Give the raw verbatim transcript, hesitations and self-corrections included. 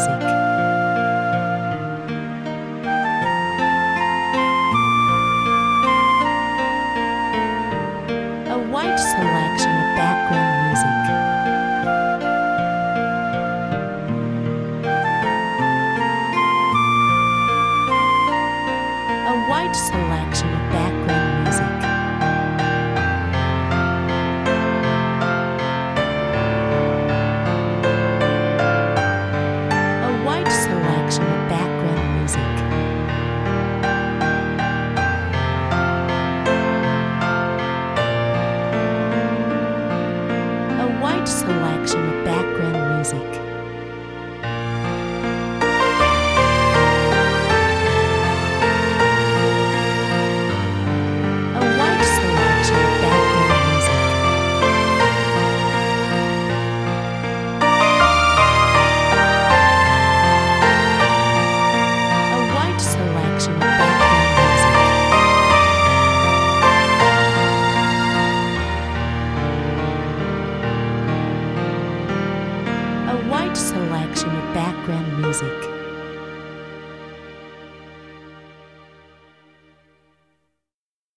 music. A wide selection of background music. A wide selection of background music. A wide selection of background music. A wide selection of background music. A wide selection of background music. A wide selection of background music. A wide selection of background music.